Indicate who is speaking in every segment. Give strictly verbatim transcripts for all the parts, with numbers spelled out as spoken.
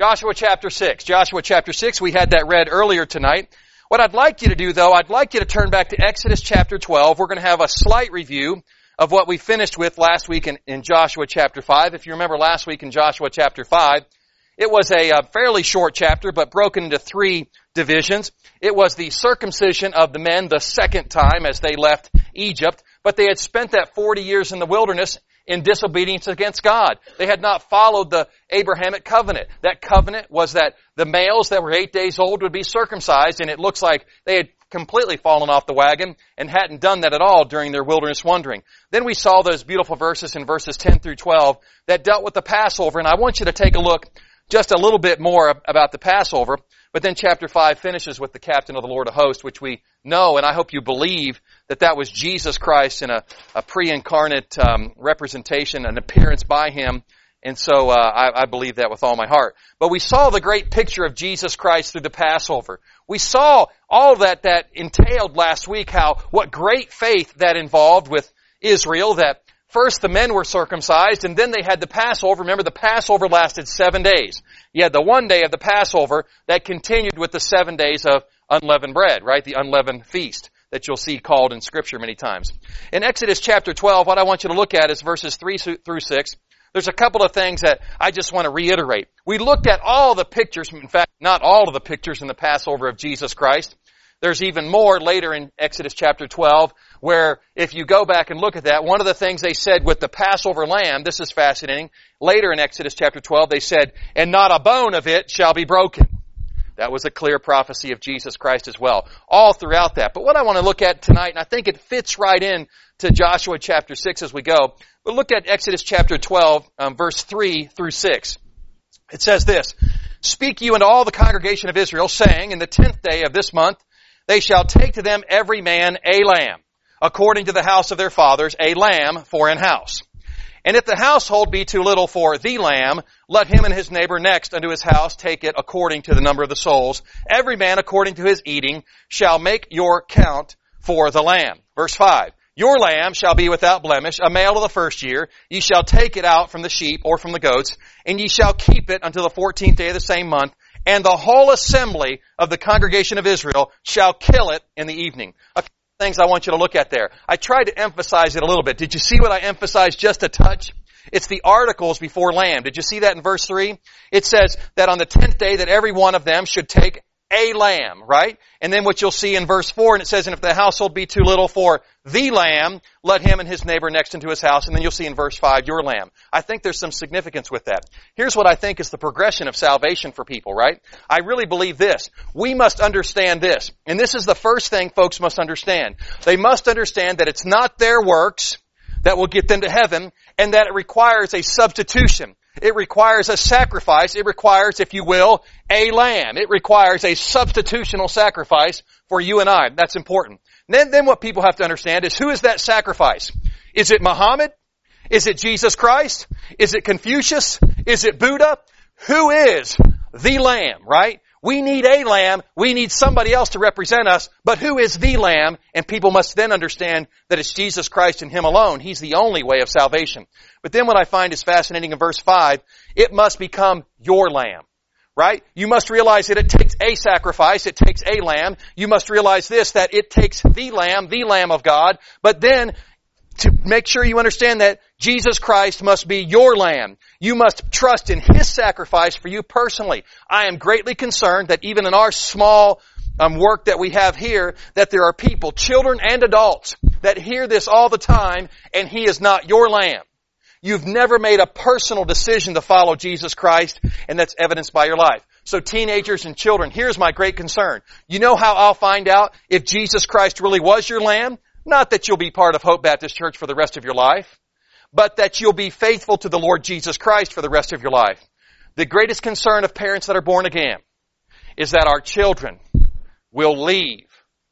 Speaker 1: Joshua chapter six. Joshua chapter six, we had that read earlier tonight. What I'd like you to do though, I'd like you to turn back to Exodus chapter twelve. We're going to have a slight review of what we finished with last week in, in Joshua chapter five. If you remember last week in Joshua chapter five, it was a, a fairly short chapter, but broken into three divisions. It was the circumcision of the men the second time as they left Egypt, but they had spent that forty years in the wilderness in disobedience against God. They had not followed the Abrahamic covenant. That covenant was that the males that were eight days old would be circumcised, and it looks like they had completely fallen off the wagon and hadn't done that at all during their wilderness wandering. Then we saw those beautiful verses in verses ten through twelve that dealt with the Passover, and I want you to take a look just a little bit more about the Passover. But then chapter five finishes with the captain of the Lord of hosts, which we know, and I hope you believe that that was Jesus Christ in a, a pre-incarnate um, representation, an appearance by Him. And so uh, I, I believe that with all my heart. But we saw the great picture of Jesus Christ through the Passover. We saw all that that entailed last week, how what great faith that involved with Israel, that first the men were circumcised, and then they had the Passover. Remember, the Passover lasted seven days. You had the one day of the Passover that continued with the seven days of unleavened bread, right? The unleavened feast that you'll see called in Scripture many times. In Exodus chapter twelve, what I want you to look at is verses three through six. There's a couple of things that I just want to reiterate. We looked at all the pictures, in fact, not all of the pictures in the Passover of Jesus Christ. There's even more later in Exodus chapter twelve, where if you go back and look at that, one of the things they said with the Passover lamb, this is fascinating, later in Exodus chapter twelve, they said, and not a bone of it shall be broken. That was a clear prophecy of Jesus Christ as well, all throughout that. But what I want to look at tonight, and I think it fits right in to Joshua chapter six as we go, but look at Exodus chapter twelve, um, verse three through six. It says this, speak you unto all the congregation of Israel, saying, in the tenth day of this month, they shall take to them every man a lamb, according to the house of their fathers, a lamb for an house. And if the household be too little for the lamb, let him and his neighbor next unto his house take it according to the number of the souls. Every man according to his eating shall make your count for the lamb. Verse five, your lamb shall be without blemish, a male of the first year. Ye shall take it out from the sheep or from the goats, and ye shall keep it until the fourteenth day of the same month. And the whole assembly of the congregation of Israel shall kill it in the evening. A couple of things I want you to look at there. I tried to emphasize it a little bit. Did you see what I emphasized just a touch? It's the articles before lamb. Did you see that in verse three? It says that on the tenth day that every one of them should take a lamb, right? And then what you'll see in verse four, and it says, and if the household be too little for the lamb, let him and his neighbor next unto his house. And then you'll see in verse five, your lamb. I think there's some significance with that. Here's what I think is the progression of salvation for people, right? I really believe this. We must understand this. And this is the first thing folks must understand. They must understand that it's not their works that will get them to heaven, and that it requires a substitution. It requires a sacrifice. It requires, if you will, a lamb. It requires a substitutional sacrifice for you and I. That's important. Then, then what people have to understand is, who is that sacrifice? Is it Muhammad? Is it Jesus Christ? Is it Confucius? Is it Buddha? Who is the lamb, right? We need a lamb. We need somebody else to represent us. But who is the lamb? And people must then understand that it's Jesus Christ and Him alone. He's the only way of salvation. But then what I find is fascinating in verse five, it must become your lamb, right? You must realize that it takes a sacrifice. It takes a lamb. You must realize this, that it takes the lamb, the Lamb of God. But then to make sure you understand that Jesus Christ must be your lamb. You must trust in His sacrifice for you personally. I am greatly concerned that even in our small um, work that we have here, that there are people, children and adults, that hear this all the time, and He is not your lamb. You've never made a personal decision to follow Jesus Christ, and that's evidenced by your life. So teenagers and children, here's my great concern. You know how I'll find out if Jesus Christ really was your lamb? Not that you'll be part of Hope Baptist Church for the rest of your life, but that you'll be faithful to the Lord Jesus Christ for the rest of your life. The greatest concern of parents that are born again is that our children will leave,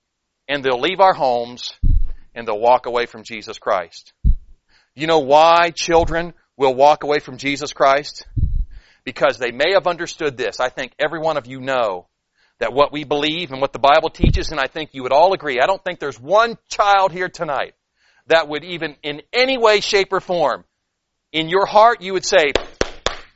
Speaker 1: and they'll leave our homes, and they'll walk away from Jesus Christ. You know why children will walk away from Jesus Christ? Because they may have understood this. I think every one of you know that what we believe and what the Bible teaches, and I think you would all agree, I don't think there's one child here tonight that would even in any way, shape, or form, in your heart you would say,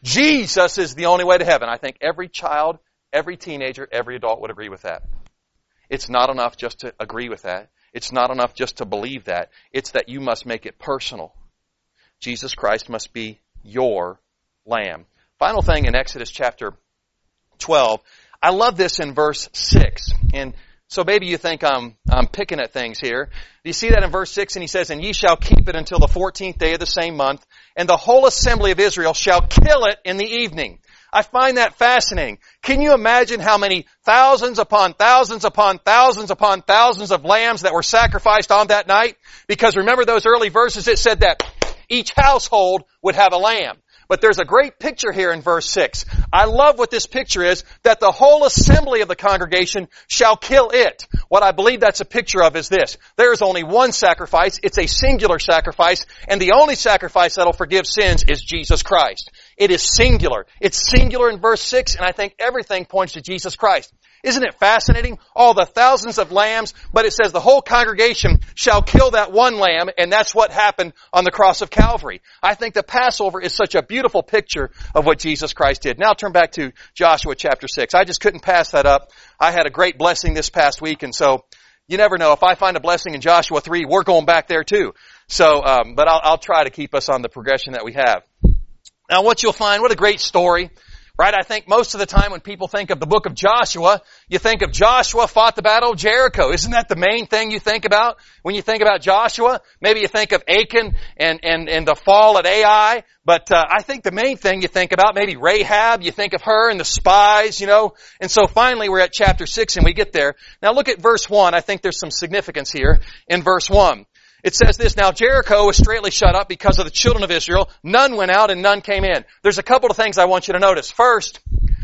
Speaker 1: Jesus is the only way to heaven. I think every child, every teenager, every adult would agree with that. It's not enough just to agree with that. It's not enough just to believe that. It's that you must make it personal. Jesus Christ must be your Lamb. Final thing in Exodus chapter twelve. I love this in verse six. And so maybe you think I'm, I'm picking at things here. Do you see that in verse six? And he says, and ye shall keep it until the fourteenth day of the same month, and the whole assembly of Israel shall kill it in the evening. I find that fascinating. Can you imagine how many thousands upon thousands upon thousands upon thousands of lambs that were sacrificed on that night? Because remember those early verses, it said that each household would have a lamb. But there's a great picture here in verse six. I love what this picture is, that the whole assembly of the congregation shall kill it. What I believe that's a picture of is this. There is only one sacrifice. It's a singular sacrifice. And the only sacrifice that'll forgive sins is Jesus Christ. It is singular. It's singular in verse six, and I think everything points to Jesus Christ. Isn't it fascinating? All the thousands of lambs, but it says the whole congregation shall kill that one lamb, and that's what happened on the cross of Calvary. I think the Passover is such a beautiful picture of what Jesus Christ did. Now turn back to Joshua chapter six. I just couldn't pass that up. I had a great blessing this past week, and so you never know. If I find a blessing in Joshua three, we're going back there too. So, um, but I'll, I'll try to keep us on the progression that we have. Now what you'll find, what a great story. Right? I think most of the time when people think of the book of Joshua, you think of Joshua fought the battle of Jericho. Isn't that the main thing you think about when you think about Joshua? Maybe you think of Achan and, and, and the fall at Ai. But uh, I think the main thing you think about, maybe Rahab, you think of her and the spies, you know. And so finally we're at chapter six and we get there. Now look at verse one. I think there's some significance here in verse one. It says this, now Jericho was straightly shut up because of the children of Israel. None went out and none came in. There's a couple of things I want you to notice. First,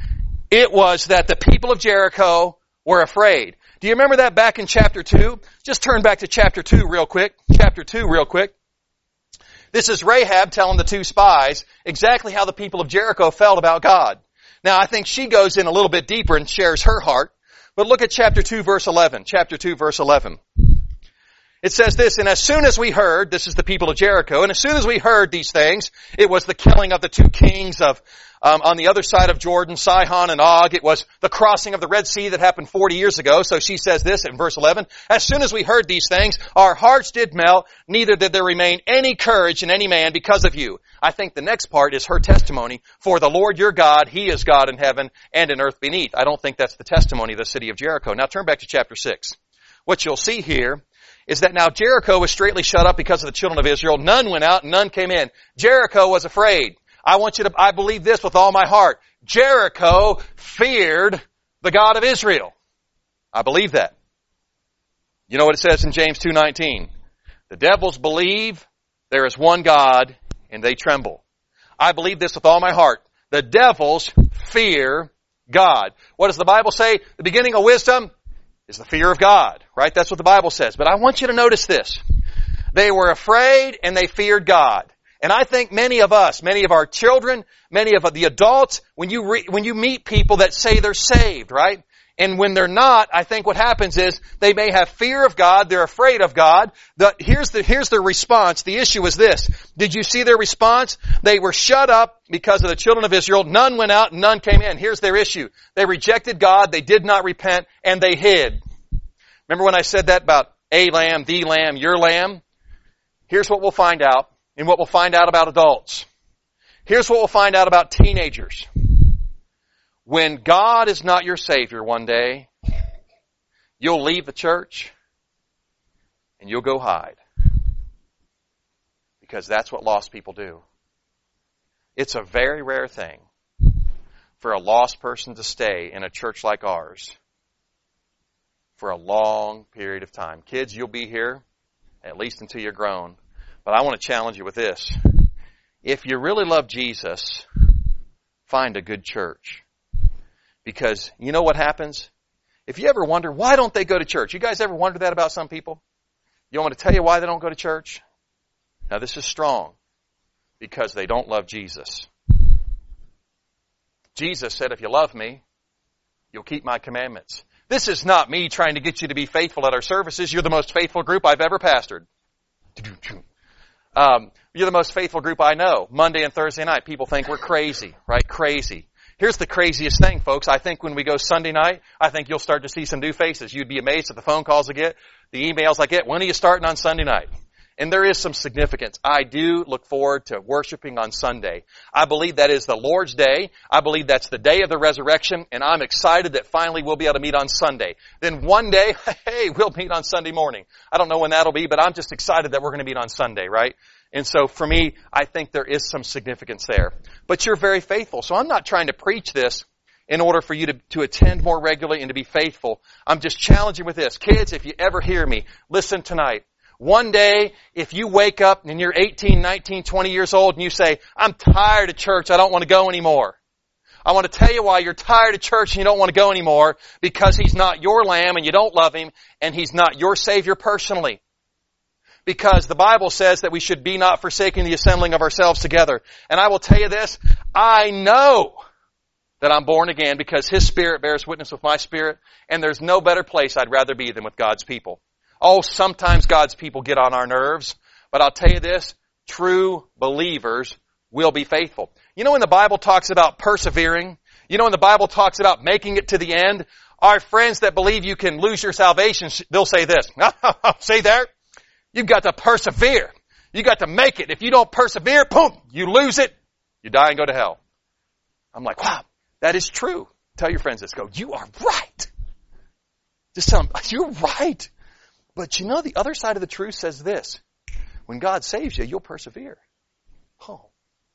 Speaker 1: it was that the people of Jericho were afraid. Do you remember that back in chapter two? Just turn back to chapter two real quick. Chapter two real quick. This is Rahab telling the two spies exactly how the people of Jericho felt about God. Now I think she goes in a little bit deeper and shares her heart. But look at chapter two verse eleven. Chapter two verse eleven. It says this, and as soon as we heard, this is the people of Jericho, and as soon as we heard these things, it was the killing of the two kings of, um, on the other side of Jordan, Sihon and Og. It was the crossing of the Red Sea that happened forty years ago. So she says this in verse eleven, as soon as we heard these things, our hearts did melt, neither did there remain any courage in any man because of you. I think the next part is her testimony, for the Lord your God, He is God in heaven and in earth beneath. I don't think that's the testimony of the city of Jericho. Now turn back to chapter six. What you'll see here is that now Jericho was straightly shut up because of the children of Israel. None went out and none came in. Jericho was afraid. I want you to, I believe this with all my heart. Jericho feared the God of Israel. I believe that. You know what it says in James two nineteen? The devils believe there is one God and they tremble. I believe this with all my heart. The devils fear God. What does the Bible say? The beginning of wisdom is the fear of God, right? That's what the Bible says. But I want you to notice this. They were afraid and they feared God. And I think many of us, many of our children, many of the adults, when you re, when you meet people that say they're saved, right? And when they're not, I think what happens is they may have fear of God, they're afraid of God. The, here's the, here's their response. The issue is this. Did you see their response? They were shut up because of the children of Israel. None went out and none came in. Here's their issue. They rejected God, they did not repent, and they hid. Remember when I said that about a lamb, the lamb, your lamb? Here's what we'll find out, and what we'll find out about adults. Here's what we'll find out about teenagers. When God is not your Savior one day, you'll leave the church and you'll go hide. Because that's what lost people do. It's a very rare thing for a lost person to stay in a church like ours for a long period of time. Kids, you'll be here at least until you're grown. But I want to challenge you with this. If you really love Jesus, find a good church. Because you know what happens? If you ever wonder, why don't they go to church? You guys ever wonder that about some people? You want me to tell you why they don't go to church? Now this is strong. Because they don't love Jesus. Jesus said, if you love me, you'll keep my commandments. This is not me trying to get you to be faithful at our services. You're the most faithful group I've ever pastored. Um, you're the most faithful group I know. Monday and Thursday night, people think we're crazy, right? Crazy. Here's the craziest thing, folks. I think when we go Sunday night, I think you'll start to see some new faces. You'd be amazed at the phone calls I get, the emails I get. When are you starting on Sunday night? And there is some significance. I do look forward to worshiping on Sunday. I believe that is the Lord's Day. I believe that's the day of the resurrection, and I'm excited that finally we'll be able to meet on Sunday. Then one day, hey, we'll meet on Sunday morning. I don't know when that'll be, but I'm just excited that we're going to meet on Sunday, right? And so for me, I think there is some significance there. But you're very faithful. So I'm not trying to preach this in order for you to, to attend more regularly and to be faithful. I'm just challenging with this. Kids, if you ever hear me, listen tonight. One day, if you wake up and you're eighteen, nineteen, twenty years old and you say, I'm tired of church, I don't want to go anymore. I want to tell you why you're tired of church and you don't want to go anymore, because He's not your lamb and you don't love Him, and He's not your Savior personally. Because the Bible says that we should be not forsaking the assembling of ourselves together. And I will tell you this, I know that I'm born again because His Spirit bears witness with my spirit, and there's no better place I'd rather be than with God's people. Oh, sometimes God's people get on our nerves, but I'll tell you this, true believers will be faithful. You know when the Bible talks about persevering, you know when the Bible talks about making it to the end, our friends that believe you can lose your salvation, they'll say this, see there? You've got to persevere. You got to make it. If you don't persevere, boom, you lose it, you die and go to hell. I'm like, wow, that is true. Tell your friends this, go, you are right. Just tell them, you're right. But you know, the other side of the truth says this. When God saves you, you'll persevere. Oh.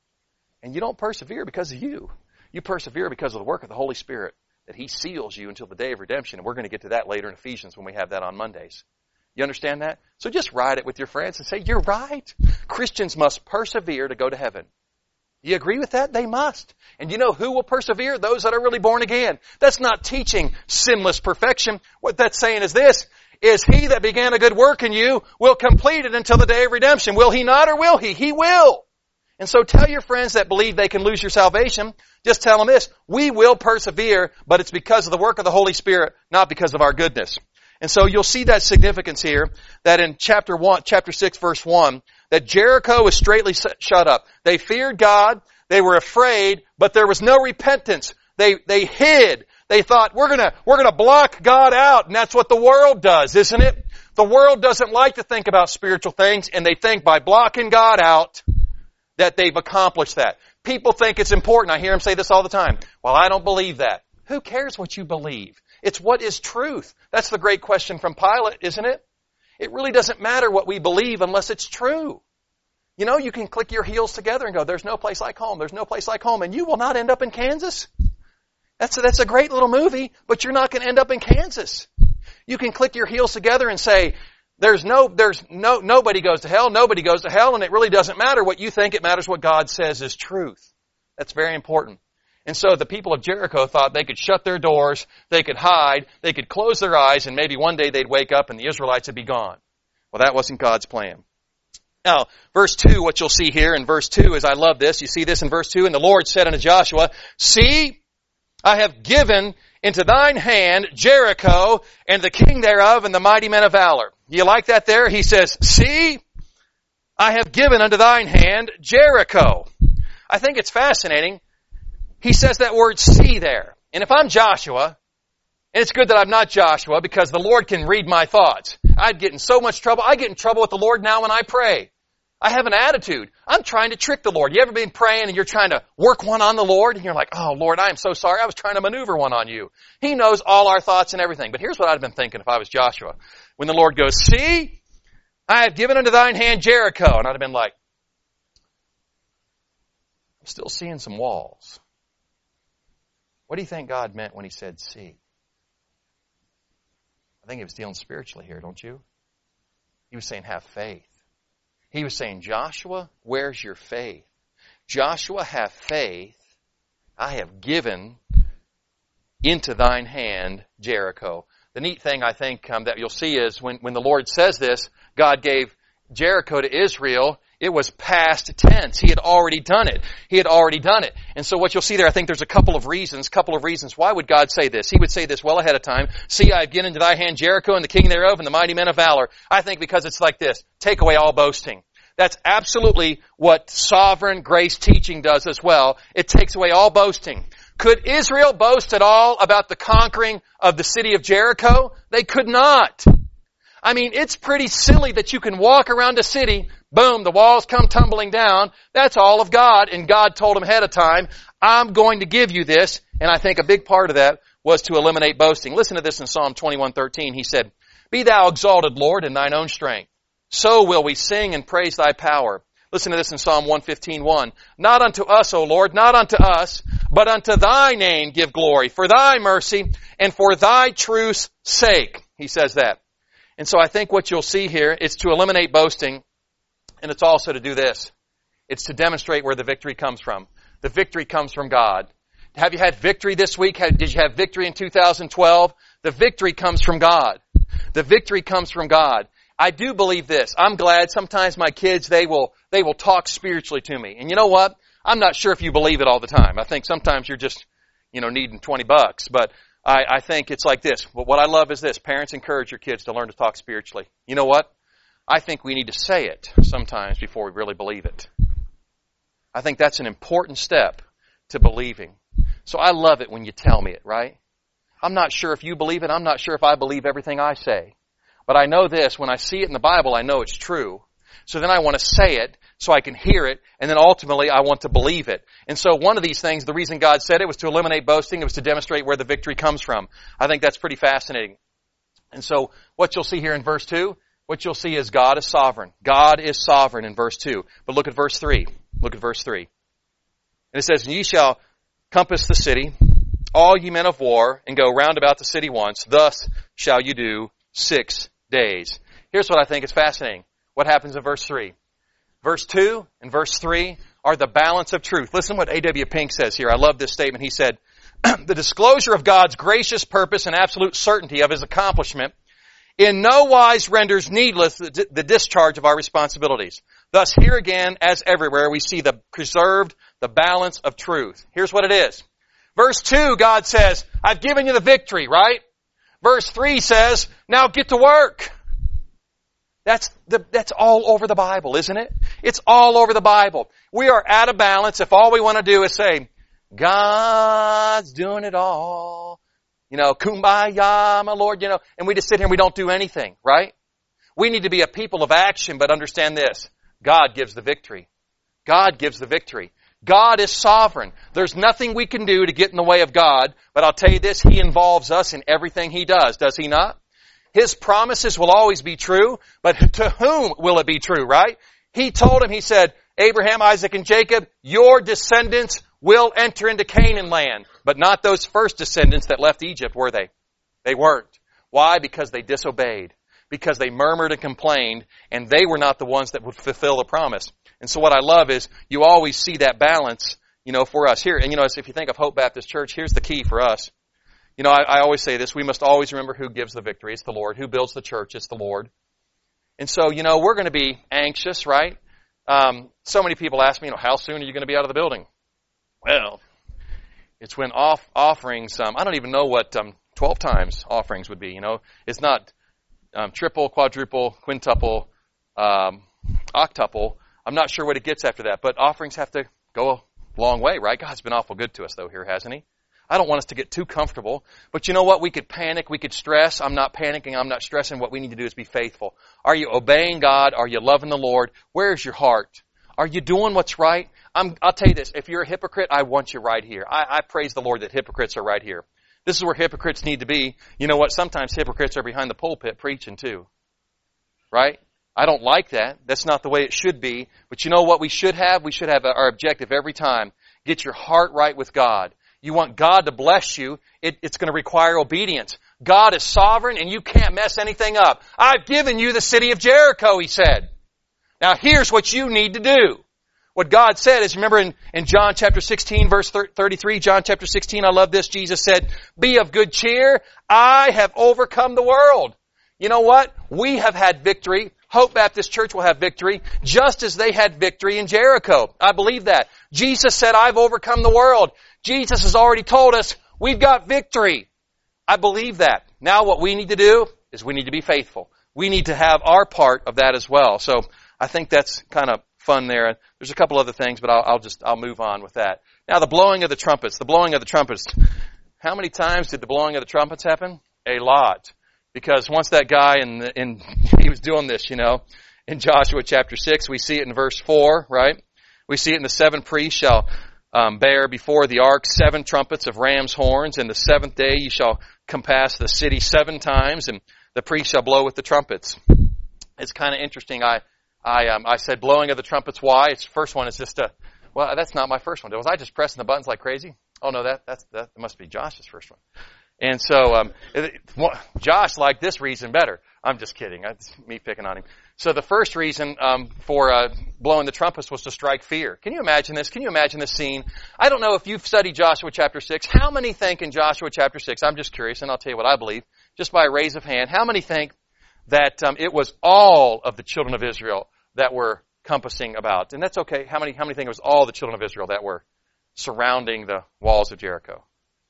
Speaker 1: And you don't persevere because of you. You persevere because of the work of the Holy Spirit, that He seals you until the day of redemption. And we're going to get to that later in Ephesians when we have that on Mondays. You understand that? So just ride it with your friends and say, you're right. Christians must persevere to go to heaven. You agree with that? They must. And you know who will persevere? Those that are really born again. That's not teaching sinless perfection. What that's saying is this, is He that began a good work in you will complete it until the day of redemption. Will He not, or will He? He will. And so tell your friends that believe they can lose your salvation, just tell them this, we will persevere, but it's because of the work of the Holy Spirit, not because of our goodness. And so you'll see that significance here, that in chapter one, chapter six, verse one, that Jericho was straightly shut up. They feared God, they were afraid, but there was no repentance. They, they hid. They thought, we're gonna, we're gonna block God out, and that's what the world does, isn't it? The world doesn't like to think about spiritual things, and they think by blocking God out, that they've accomplished that. People think it's important. I hear them say this all the time. Well, I don't believe that. Who cares what you believe? It's what is truth. That's the great question from Pilate, isn't it? It really doesn't matter what we believe unless it's true. You know, you can click your heels together and go, there's no place like home, there's no place like home, and you will not end up in Kansas. That's a, that's a great little movie, but you're not going to end up in Kansas. You can click your heels together and say, there's no, there's no, nobody goes to hell, nobody goes to hell, and it really doesn't matter what you think, it matters what God says is truth. That's very important. And so the people of Jericho thought they could shut their doors, they could hide, they could close their eyes, and maybe one day they'd wake up and the Israelites would be gone. Well, that wasn't God's plan. Now, verse two, what you'll see here in verse two is, I love this, you see this in verse two, and the Lord said unto Joshua, see, I have given into thine hand Jericho and the king thereof and the mighty men of valor. You like that there? He says, see, I have given unto thine hand Jericho. I think it's fascinating. He says that word see there. And if I'm Joshua, and it's good that I'm not Joshua because the Lord can read my thoughts. I'd get in so much trouble. I get in trouble with the Lord now when I pray. I have an attitude. I'm trying to trick the Lord. You ever been praying and you're trying to work one on the Lord? And you're like, oh Lord, I am so sorry. I was trying to maneuver one on you. He knows all our thoughts and everything. But here's what I'd have been thinking if I was Joshua. When the Lord goes, see, I have given unto thine hand Jericho. And I'd have been like, I'm still seeing some walls. What do you think God meant when He said see? I think He was dealing spiritually here, don't you? He was saying have faith. He was saying, Joshua, where's your faith? Joshua, have faith. I have given into thine hand Jericho. The neat thing I think um, that you'll see is when, when the Lord says this, God gave Jericho to Israel, it was past tense. He had already done it. He had already done it. And so what you'll see there, I think there's a couple of reasons, couple of reasons. Why would God say this? He would say this well ahead of time. See, I have given into thy hand Jericho and the king thereof and the mighty men of valor. I think because it's like this. Take away all boasting. That's absolutely what sovereign grace teaching does as well. It takes away all boasting. Could Israel boast at all about the conquering of the city of Jericho? They could not. I mean, it's pretty silly that you can walk around a city, boom, the walls come tumbling down. That's all of God, and God told them ahead of time, I'm going to give you this. And I think a big part of that was to eliminate boasting. Listen to this in Psalm twenty-one thirteen. He said, Be thou exalted, Lord, in thine own strength. So will we sing and praise thy power. Listen to this in Psalm one fifteen one. Not unto us, O Lord, not unto us, but unto thy name give glory, for thy mercy and for thy truth's sake. He says that. And so I think what you'll see here is to eliminate boasting, and it's also to do this. It's to demonstrate where the victory comes from. The victory comes from God. Have you had victory this week? Did you have victory in two thousand twelve? The victory comes from God. The victory comes from God. I do believe this. I'm glad sometimes my kids, they will, they will talk spiritually to me. And you know what? I'm not sure if you believe it all the time. I think sometimes you're just, you know, needing twenty bucks. But I, I think it's like this. But what I love is this. Parents, encourage your kids to learn to talk spiritually. You know what? I think we need to say it sometimes before we really believe it. I think that's an important step to believing. So I love it when you tell me it, right? I'm not sure if you believe it. I'm not sure if I believe everything I say. But I know this, when I see it in the Bible, I know it's true. So then I want to say it so I can hear it, and then ultimately I want to believe it. And so one of these things, the reason God said it was to eliminate boasting, it was to demonstrate where the victory comes from. I think that's pretty fascinating. And so what you'll see here in verse two, what you'll see is God is sovereign. God is sovereign in verse two. But look at verse three. Look at verse three. And it says, And ye shall compass the city, all ye men of war, and go round about the city once. Thus shall you do six days. Here's what I think is fascinating. What happens in verse three? Verse two and verse three are the balance of truth. Listen what A W Pink says here. I love this statement. He said, The disclosure of God's gracious purpose and absolute certainty of His accomplishment in no wise renders needless the, the discharge of our responsibilities. Thus, here again, as everywhere, we see the preserved, the balance of truth. Here's what it is. Verse two, God says, I've given you the victory, right? Verse three says, now get to work. That's the, that's all over the Bible, isn't it? It's all over the Bible. We are out of balance if all we want to do is say, God's doing it all. You know, kumbaya, my Lord, you know, and we just sit here and we don't do anything, right? We need to be a people of action, but understand this. God gives the victory. God gives the victory. God is sovereign. There's nothing we can do to get in the way of God, but I'll tell you this, He involves us in everything He does, does He not? His promises will always be true, but to whom will it be true, right? He told him, He said, Abraham, Isaac, and Jacob, your descendants will enter into Canaan land, but not those first descendants that left Egypt, were they? They weren't. Why? Because they disobeyed. Because they murmured and complained, and they were not the ones that would fulfill the promise. And so what I love is you always see that balance, you know, for us. Here, and you know, if you think of Hope Baptist Church, here's the key for us. You know, I, I always say this, we must always remember who gives the victory. It's the Lord. Who builds the church? It's the Lord. And so, you know, we're going to be anxious, right? Um, so many people ask me, you know, how soon are you going to be out of the building? Well, it's when off offerings, um, I don't even know what um, twelve times offerings would be, you know. It's not um, triple, quadruple, quintuple, um, octuple. I'm not sure what it gets after that, but offerings have to go a long way, right? God's been awful good to us, though, here, hasn't He? I don't want us to get too comfortable, but you know what? We could panic, we could stress. I'm not panicking, I'm not stressing. What we need to do is be faithful. Are you obeying God? Are you loving the Lord? Where's your heart? Are you doing what's right? I'm, I'll tell you this, if you're a hypocrite, I want you right here. I, I praise the Lord that hypocrites are right here. This is where hypocrites need to be. You know what? Sometimes hypocrites are behind the pulpit preaching too. Right? I don't like that. That's not the way it should be. But you know what we should have? We should have our objective every time. Get your heart right with God. You want God to bless you, it, it's going to require obedience. God is sovereign and you can't mess anything up. I've given you the city of Jericho, He said. Now here's what you need to do. What God said is, remember in, in John chapter sixteen, verse thirty-three, John chapter sixteen, I love this, Jesus said, be of good cheer, I have overcome the world. You know what? We have had victory. Hope Baptist Church will have victory, just as they had victory in Jericho. I believe that. Jesus said, I've overcome the world. Jesus has already told us we've got victory. I believe that. Now what we need to do is we need to be faithful. We need to have our part of that as well. So I think that's kind of fun there. There's a couple other things, but I'll, I'll just, I'll move on with that. Now, the blowing of the trumpets, the blowing of the trumpets. How many times did the blowing of the trumpets happen? A lot. Because once that guy in, the, in he was doing this, you know, in Joshua chapter six, we see it in verse four, right? We see it in the seven priests shall um, bear before the ark seven trumpets of ram's horns, and the seventh day you shall compass the city seven times, and the priests shall blow with the trumpets. It's kind of interesting. I I um, I said blowing of the trumpets. Why? It's first one is just a well, that's not my first one. Was I just pressing the buttons like crazy? Oh no, that that's that must be Josh's first one. And so um, it, well, Josh liked this reason better. I'm just kidding. That's me picking on him. So the first reason um, for uh, blowing the trumpets was to strike fear. Can you imagine this? Can you imagine this scene? I don't know if you've studied Joshua chapter six. How many think in Joshua chapter six? I'm just curious, and I'll tell you what I believe, just by a raise of hand. How many think that um, it was all of the children of Israel that were compassing about? And that's okay. How many? How many think it was all the children of Israel that were surrounding the walls of Jericho?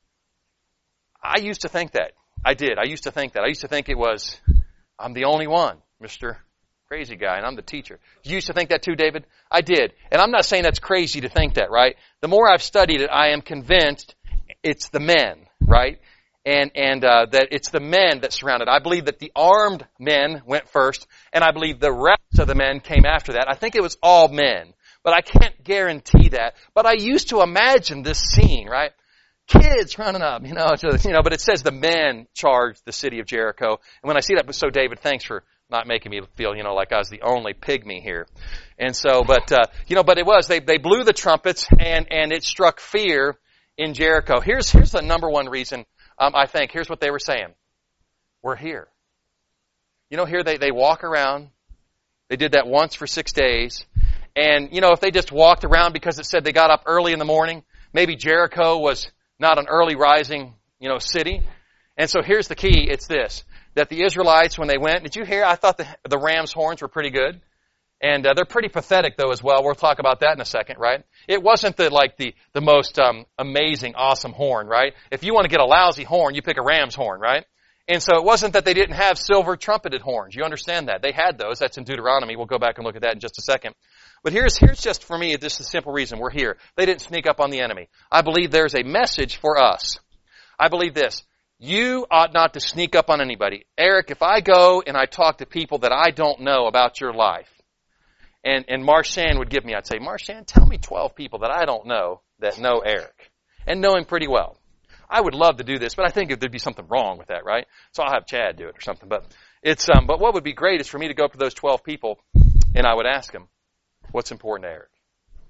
Speaker 1: I used to think that. I did. I used to think that. I used to think it was, I'm the only one, Mister Crazy Guy, and I'm the teacher. You used to think that too, David? I did. And I'm not saying that's crazy to think that, right? The more I've studied it, I am convinced it's the men, right? And and uh, that it's the men that surrounded. I believe that the armed men went first, and I believe the rest of the men came after that. I think it was all men, but I can't guarantee that. But I used to imagine this scene, right? Kids running up, you know, so, you know, but it says the men charged the city of Jericho. And when I see that, so David, thanks for not making me feel, you know, like I was the only pygmy here. And so, but, uh, you know, but it was, they, they blew the trumpets and, and it struck fear in Jericho. Here's, here's the number one reason, um, I think. Here's what they were saying. We're here. You know, here they, they walk around. They did that once for six days. And, you know, if they just walked around because it said they got up early in the morning, maybe Jericho was not an early rising, you know, city. And so here's the key. It's this, that the Israelites, when they went, did you hear? I thought the, the ram's horns were pretty good. And uh, they're pretty pathetic, though, as well. We'll talk about that in a second, right? It wasn't the, like the, the most um, amazing, awesome horn, right? If you want to get a lousy horn, you pick a ram's horn, right? And so it wasn't that they didn't have silver trumpeted horns. You understand that. They had those. That's in Deuteronomy. We'll go back and look at that in just a second. But here's, here's just for me, just a simple reason. We're here. They didn't sneak up on the enemy. I believe there's a message for us. I believe this. You ought not to sneak up on anybody. Eric, if I go and I talk to people that I don't know about your life, and, and Marshan would give me, I'd say, Marshan, tell me twelve people that I don't know that know Eric and know him pretty well. I would love to do this, but I think there'd be something wrong with that, right? So I'll have Chad do it or something. But it's, um, but what would be great is for me to go up to those twelve people and I would ask them, what's important to Eric?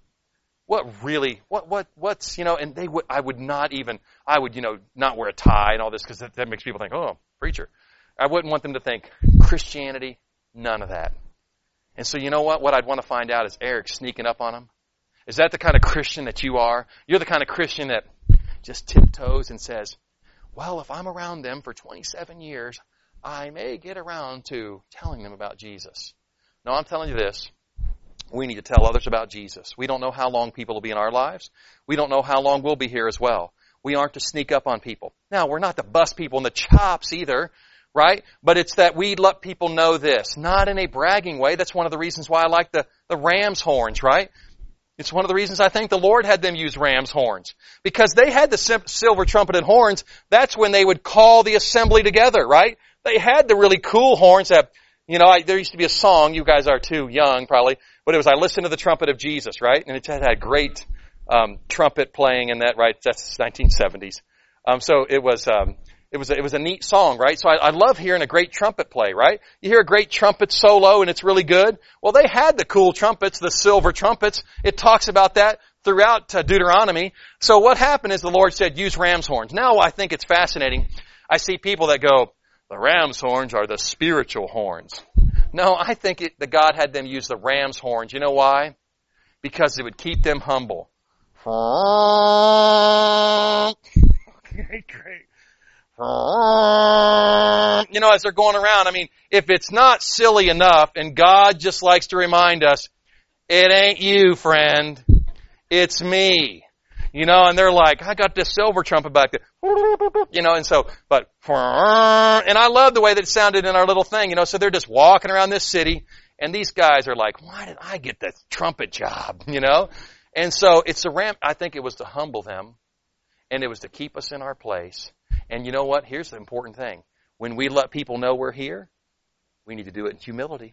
Speaker 1: What really, what, what, what's, you know, and they would, I would not even, I would, you know, not wear a tie and all this because that, that makes people think, oh, preacher. I wouldn't want them to think Christianity, none of that. And so you know what? What I'd want to find out is Eric sneaking up on them. Is that the kind of Christian that you are? You're the kind of Christian that just tiptoes and says, well, if I'm around them for twenty-seven years, I may get around to telling them about Jesus. No, I'm telling you this. We need to tell others about Jesus. We don't know how long people will be in our lives. We don't know how long we'll be here as well. We aren't to sneak up on people. Now, we're not to bust people in the chops either, right? But it's that we let people know this, not in a bragging way. That's one of the reasons why I like the, the ram's horns, right? It's one of the reasons I think the Lord had them use ram's horns. Because they had the silver trumpeted horns. That's when they would call the assembly together, right? They had the really cool horns that, you know, I, there used to be a song, you guys are too young probably, but it was I Listen to the Trumpet of Jesus, right? And it had, had great um, trumpet playing in that, right? That's nineteen seventies. Um, so it was, um, it was, a, it was a neat song, right? So I, I love hearing a great trumpet play, right? You hear a great trumpet solo and it's really good. Well, they had the cool trumpets, the silver trumpets. It talks about that throughout uh, Deuteronomy. So what happened is the Lord said, use ram's horns. Now I think it's fascinating. I see people that go, the ram's horns are the spiritual horns. No, I think it, that God had them use the ram's horns. You know why? Because it would keep them humble. Okay, great. You know, as they're going around, I mean, if it's not silly enough, and God just likes to remind us, it ain't you, friend. It's me. You know, and they're like, I got this silver trumpet back there. You know, and so, but, and I love the way that it sounded in our little thing, you know, so they're just walking around this city, And these guys are like, why did I get the trumpet job? You know? And so it's a ramp. I think it was to humble them, and it was to keep us in our place. And you know what? Here's the important thing. When we let people know we're here, we need to do it in humility.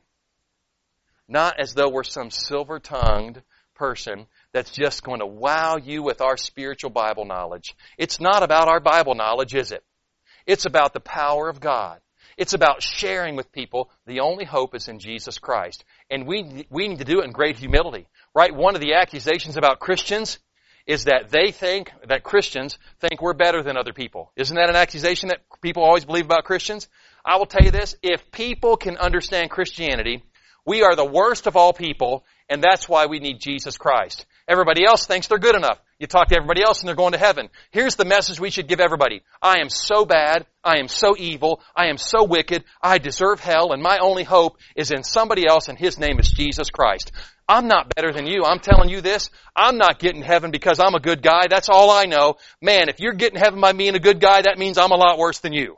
Speaker 1: Not as though we're some silver-tongued person that's just going to wow you with our spiritual Bible knowledge. It's not about our Bible knowledge, is it? It's about the power of God. It's about sharing with people the only hope is in Jesus Christ. And we we need to do it in great humility. Right? One of the accusations about Christians is that they think, that Christians think we're better than other people. Isn't that an accusation that people always believe about Christians? I will tell you this, if people can understand Christianity, we are the worst of all people, and that's why we need Jesus Christ. Everybody else thinks they're good enough. You talk to everybody else and they're going to heaven. Here's the message we should give everybody. I am so bad. I am so evil. I am so wicked. I deserve hell, and my only hope is in somebody else, and His name is Jesus Christ. I'm not better than you. I'm telling you this. I'm not getting heaven because I'm a good guy. That's all I know. Man, if you're getting heaven by being a good guy, that means I'm a lot worse than you.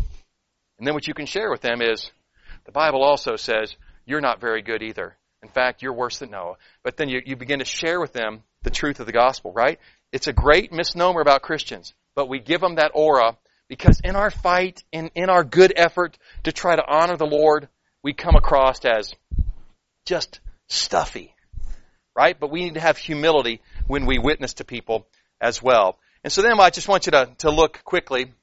Speaker 1: And then what you can share with them is, the Bible also says, you're not very good either. In fact, you're worse than Noah. But then you, you begin to share with them the truth of the gospel, right? It's a great misnomer about Christians. But we give them that aura because in our fight, in, in our good effort to try to honor the Lord, we come across as just stuffy, right? But we need to have humility when we witness to people as well. And so then I just want you to, to look quickly.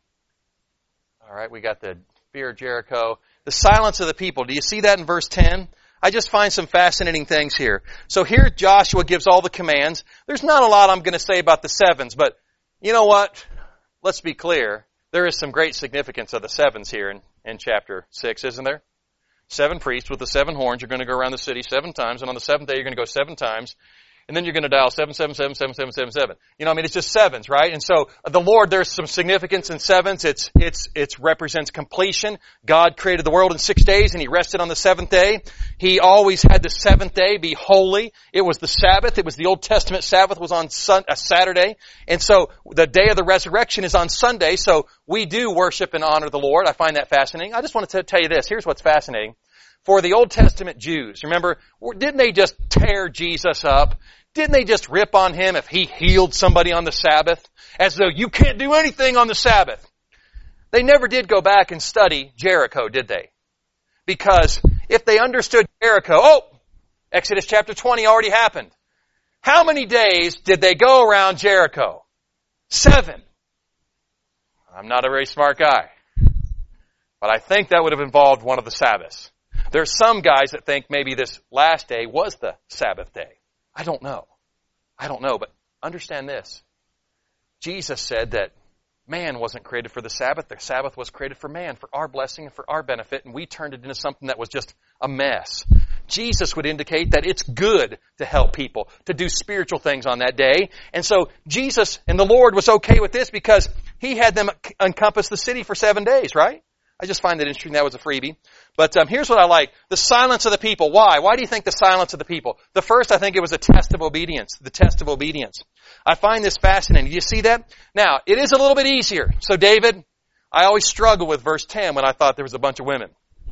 Speaker 1: All right, we got the fear of Jericho. The silence of the people. Do you see that in verse ten? I just find some fascinating things here. So here Joshua gives all the commands. There's not a lot I'm going to say about the sevens, but you know what? Let's be clear. There is some great significance of the sevens here in, in chapter six, isn't there? Seven priests with the seven horns. You're going to go around the city seven times, and on the seventh day you're going to go seven times. And then you're going to dial seven, seven, seven, seven, seven, seven, seven. You know, I mean, it's just sevens, right? And so the Lord, there's some significance in sevens. It's, it's, it represents completion. God created the world in six days and He rested on the seventh day. He always had the seventh day be holy. It was the Sabbath. It was the Old Testament Sabbath was on sun, a Saturday. And so the day of the resurrection is on Sunday. So we do worship and honor the Lord. I find that fascinating. I just want to tell you this. Here's what's fascinating. For the Old Testament Jews, remember, didn't they just tear Jesus up? Didn't they just rip on Him if He healed somebody on the Sabbath? As though you can't do anything on the Sabbath. They never did go back and study Jericho, did they? Because if they understood Jericho, oh, Exodus chapter twenty already happened. How many days did they go around Jericho? Seven. I'm not a very smart guy. But I think that would have involved one of the Sabbaths. There's some guys that think maybe this last day was the Sabbath day. I don't know. I don't know, but understand this. Jesus said that man wasn't created for the Sabbath. The Sabbath was created for man, for our blessing and for our benefit, and we turned it into something that was just a mess. Jesus would indicate that it's good to help people, to do spiritual things on that day. And so Jesus and the Lord was okay with this because He had them encompass the city for seven days, right? I just find that interesting. That was a freebie. But um, here's what I like. The silence of the people. Why? Why do you think the silence of the people? The first, I think it was a test of obedience. The test of obedience. I find this fascinating. Do you see that? Now, it is a little bit easier. So David, I always struggle with verse ten when I thought there was a bunch of women.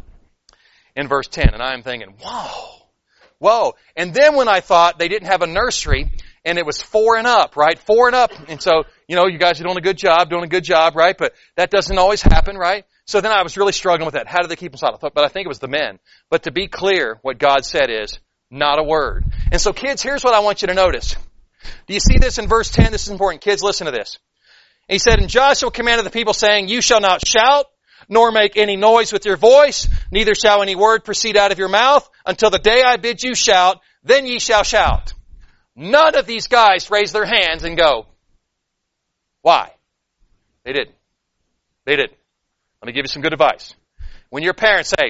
Speaker 1: In verse ten. And I'm thinking, whoa, whoa. And then when I thought they didn't have a nursery, and it was four and up, right? Four and up. And so, you know, you guys are doing a good job, doing a good job, right? But that doesn't always happen, right? So then I was really struggling with that. How do they keep them silent? But I think it was the men. But to be clear, what God said is, not a word. And so kids, here's what I want you to notice. Do you see this in verse ten? This is important. Kids, listen to this. And he said, and Joshua commanded the people saying, you shall not shout, nor make any noise with your voice, neither shall any word proceed out of your mouth, until the day I bid you shout, then ye shall shout. None of these guys raise their hands and go, why? They didn't. They didn't. Let me give you some good advice. When your parents say,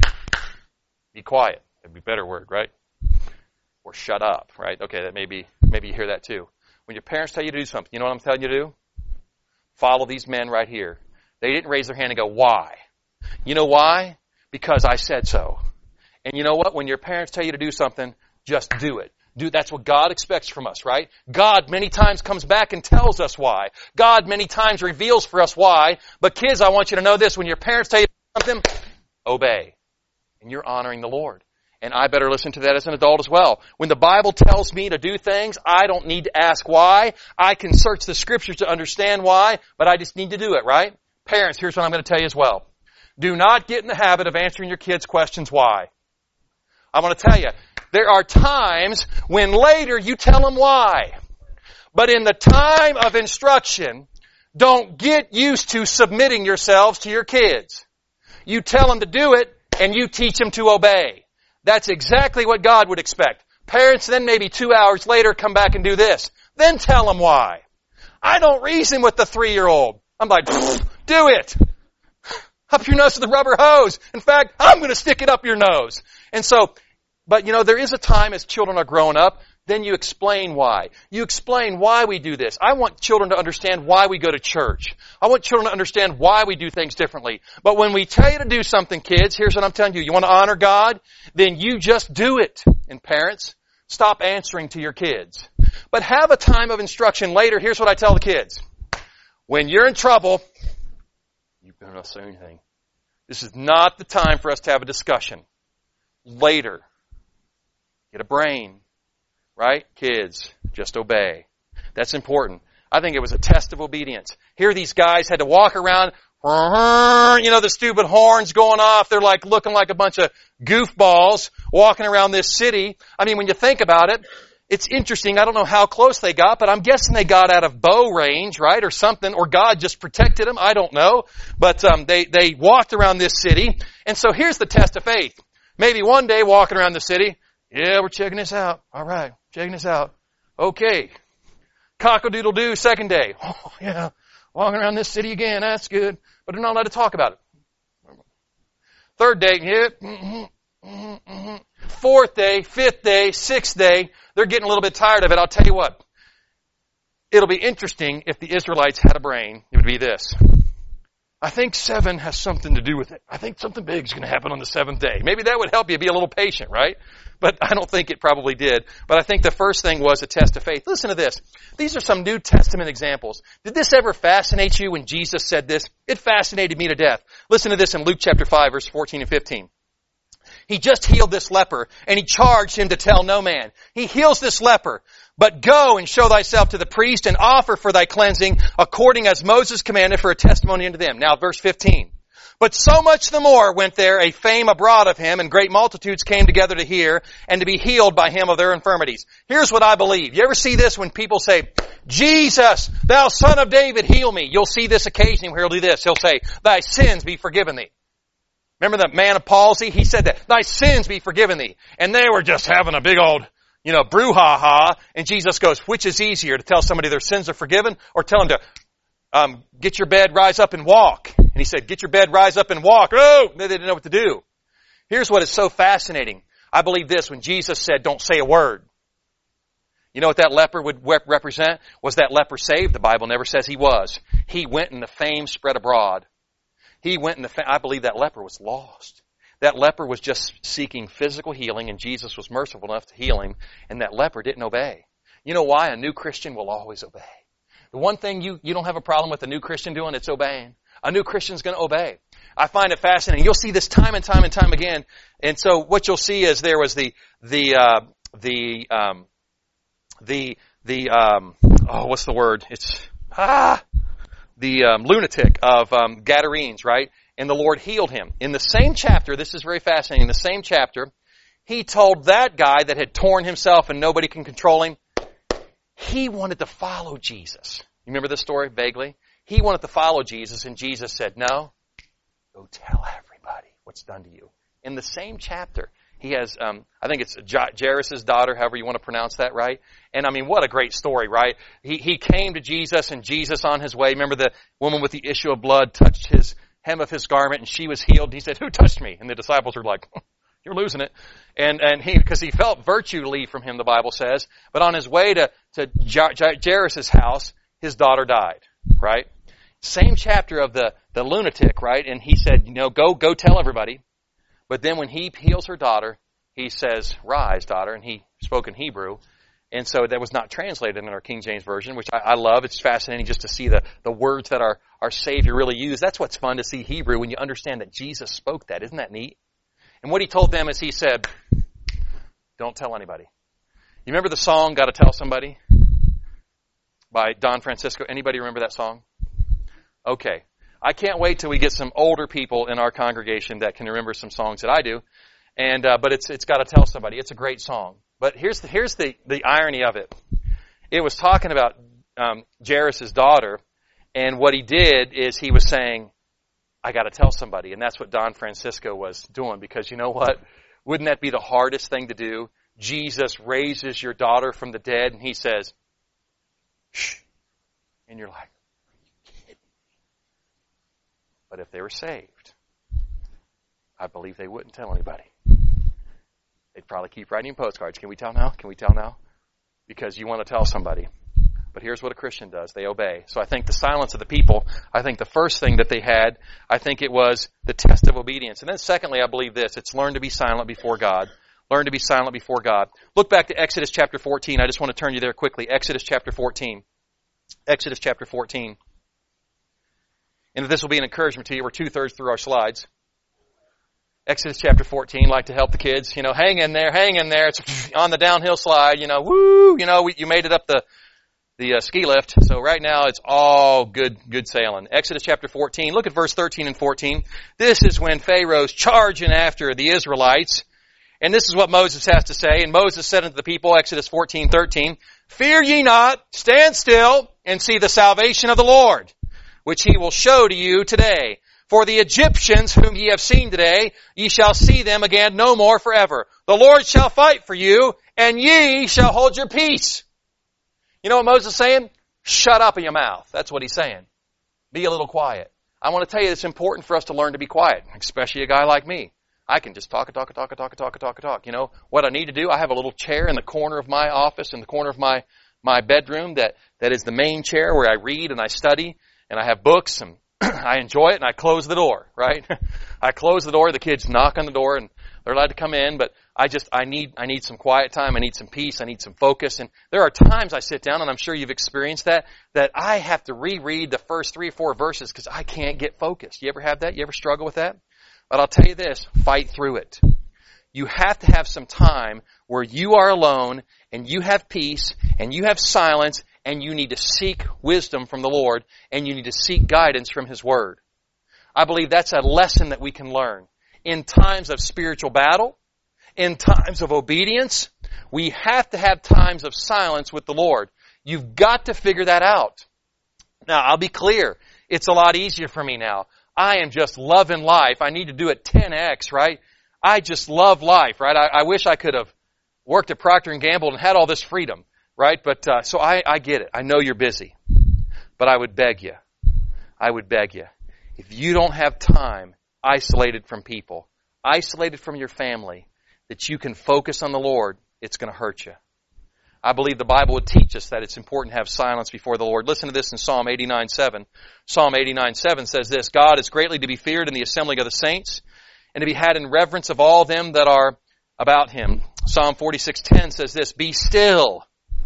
Speaker 1: be quiet, that'd be a better word, right? Or shut up, right? Okay, that may be, maybe you hear that too. When your parents tell you to do something, you know what I'm telling you to do? Follow these men right here. They didn't raise their hand and go, why? You know why? Because I said so. And you know what? When your parents tell you to do something, just do it. Do, that's what God expects from us, right? God many times comes back and tells us why. God many times reveals for us why. But kids, I want you to know this. When your parents tell you something, obey. And you're honoring the Lord. And I better listen to that as an adult as well. When the Bible tells me to do things, I don't need to ask why. I can search the Scriptures to understand why, but I just need to do it, right? Parents, here's what I'm going to tell you as well. Do not get in the habit of answering your kids' questions why. I want to tell you, there are times when later you tell them why. But in the time of instruction, don't get used to submitting yourselves to your kids. You tell them to do it, and you teach them to obey. That's exactly what God would expect. Parents then maybe two hours later come back and do this. Then tell them why. I don't reason with the three-year-old. I'm like, do it. Up your nose with a rubber hose. In fact, I'm going to stick it up your nose. And so, but you know, there is a time as children are growing up, then you explain why. You explain why we do this. I want children to understand why we go to church. I want children to understand why we do things differently. But when we tell you to do something, kids, here's what I'm telling you. You want to honor God? Then you just do it. And parents, stop answering to your kids. But have a time of instruction later. Here's what I tell the kids. When you're in trouble, you better not say anything. This is not the time for us to have a discussion. Later. Get a brain. Right? Kids, just obey. That's important. I think it was a test of obedience. Here these guys had to walk around, you know, the stupid horns going off. They're like looking like a bunch of goofballs walking around this city. I mean, when you think about it, it's interesting. I don't know how close they got, but I'm guessing they got out of bow range, right? Or something, or God just protected them. I don't know. But um, they, they walked around this city. And so here's the test of faith. Maybe one day walking around the city, yeah, we're checking this out. All right. Checking this out. Okay. Cock-a-doodle-doo, second day. Oh, yeah. Walking around this city again. That's good. But they're not allowed to talk about it. Third day. Yep. Mm-hmm, mm-hmm, mm-hmm. Fourth day, fifth day, sixth day. They're getting a little bit tired of it. I'll tell you what. It'll be interesting if the Israelites had a brain. It would be this. I think seven has something to do with it. I think something big is going to happen on the seventh day. Maybe that would help you be a little patient, right? But I don't think it probably did. But I think the first thing was a test of faith. Listen to this. These are some New Testament examples. Did this ever fascinate you when Jesus said this? It fascinated me to death. Listen to this in Luke chapter five, verse fourteen and fifteen. He just healed this leper, and he charged him to tell no man. He heals this leper. But go and show thyself to the priest and offer for thy cleansing according as Moses commanded for a testimony unto them. Now verse fifteen. But so much the more went there a fame abroad of him, and great multitudes came together to hear and to be healed by him of their infirmities. Here's what I believe. You ever see this when people say, Jesus, thou son of David, heal me? You'll see this occasionally where he'll do this. He'll say, thy sins be forgiven thee. Remember the man of palsy? He said that, thy sins be forgiven thee. And they were just having a big old, you know, brouhaha. And Jesus goes, which is easier, to tell somebody their sins are forgiven or tell them to um, get your bed, rise up and walk? And he said, get your bed, rise up and walk. Oh, they didn't know what to do. Here's what is so fascinating. I believe this, when Jesus said, don't say a word. You know what that leper would represent? Was that leper saved? The Bible never says he was. He went and the fame spread abroad. He went and the fame, I believe that leper was lost. That leper was just seeking physical healing, and Jesus was merciful enough to heal him, and that leper didn't obey. You know why? A new Christian will always obey. The one thing you, you don't have a problem with a new Christian doing, it's obeying. A new Christian's going to obey. I find it fascinating. You'll see this time and time and time again. And so what you'll see is there was the, the, uh, the, um, the, the, um, oh, what's the word? It's, ah, the, um, lunatic of, um, Gadarenes, right? And the Lord healed him. In the same chapter, this is very fascinating, in the same chapter, he told that guy that had torn himself and nobody can control him, he wanted to follow Jesus. You remember this story vaguely? He wanted to follow Jesus, and Jesus said, no, go tell everybody what's done to you. In the same chapter, he has, um, I think it's Jairus' daughter, however you want to pronounce that, right? And I mean, what a great story, right? He, he came to Jesus, and Jesus on his way, remember the woman with the issue of blood touched his hem of his garment, and she was healed. He said, who touched me? And the disciples were like, you're losing it. And, and he, because he felt virtue leave from him, the Bible says. But on his way to, to Jairus' house, his daughter died, right? Same chapter of the, the lunatic, right? And he said, you know, go, go tell everybody. But then when he heals her daughter, he says, rise, daughter. And he spoke in Hebrew. And so that was not translated in our King James Version, which I, I love. It's fascinating just to see the, the words that our, our Savior really used. That's what's fun to see Hebrew when you understand that Jesus spoke that. Isn't that neat? And what he told them is he said, Don't tell anybody. You remember the song, Gotta Tell Somebody? By Don Francisco. Anybody remember that song? Okay. I can't wait till we get some older people in our congregation that can remember some songs that I do. And, uh, but it's, it's Gotta Tell Somebody. It's a great song. But here's the, here's the, the irony of it. It was talking about, um, Jairus' daughter, and what he did is he was saying, I gotta tell somebody. And that's what Don Francisco was doing, because you know what? Wouldn't that be the hardest thing to do? Jesus raises your daughter from the dead, and he says, shh. And you're like, are you kidding me? But if they were saved, I believe they wouldn't tell anybody. They'd probably keep writing postcards. Can we tell now? Can we tell now? Because you want to tell somebody. But here's what a Christian does. They obey. So I think the silence of the people, I think the first thing that they had, I think it was the test of obedience. And then secondly, I believe this. It's learn to be silent before God. Learn to be silent before God. Look back to Exodus chapter fourteen. I just want to turn you there quickly. Exodus chapter fourteen. Exodus chapter fourteen. And this will be an encouragement to you. We're two-thirds through our slides. Exodus chapter fourteen, like to help the kids, you know, hang in there, hang in there. It's on the downhill slide, you know, woo, you know, we, you made it up the, the uh, ski lift. So right now it's all good, good sailing. Exodus chapter fourteen, look at verse thirteen and fourteen. This is when Pharaoh's charging after the Israelites. And this is what Moses has to say. And Moses said unto the people, Exodus fourteen thirteen, fear ye not, stand still, and see the salvation of the Lord, which he will show to you today. For the Egyptians whom ye have seen today, ye shall see them again no more forever. The Lord shall fight for you, and ye shall hold your peace. You know what Moses is saying? Shut up in your mouth. That's what he's saying. Be a little quiet. I want to tell you it's important for us to learn to be quiet, especially a guy like me. I can just talk and talk and talk and talk and talk and talk and talk. You know what I need to do? I have a little chair in the corner of my office, in the corner of my, my bedroom that, that is the main chair where I read and I study, and I have books, and I enjoy it, and I close the door, right? I close the door, the kids knock on the door, and they're allowed to come in, but I just, I need, I need some quiet time, I need some peace, I need some focus, and there are times I sit down, and I'm sure you've experienced that, that I have to reread the first three or four verses because I can't get focused. You ever have that? You ever struggle with that? But I'll tell you this, fight through it. You have to have some time where you are alone, and you have peace, and you have silence, and you need to seek wisdom from the Lord, and you need to seek guidance from His Word. I believe that's a lesson that we can learn. In times of spiritual battle, in times of obedience, we have to have times of silence with the Lord. You've got to figure that out. Now, I'll be clear. It's a lot easier for me now. I am just loving life. I need to do it ten X, right? I just love life, right? I, I wish I could have worked at Procter and Gamble and had all this freedom, right? But uh, so I, I get it. I know you're busy. But I would beg you. I would beg you. If you don't have time isolated from people, isolated from your family, that you can focus on the Lord, it's going to hurt you. I believe the Bible would teach us that it's important to have silence before the Lord. Listen to this in Psalm eighty-nine seven. Psalm eighty-nine seven says this, God is greatly to be feared in the assembly of the saints, and to be had in reverence of all them that are about Him. Psalm forty-six ten says this, be still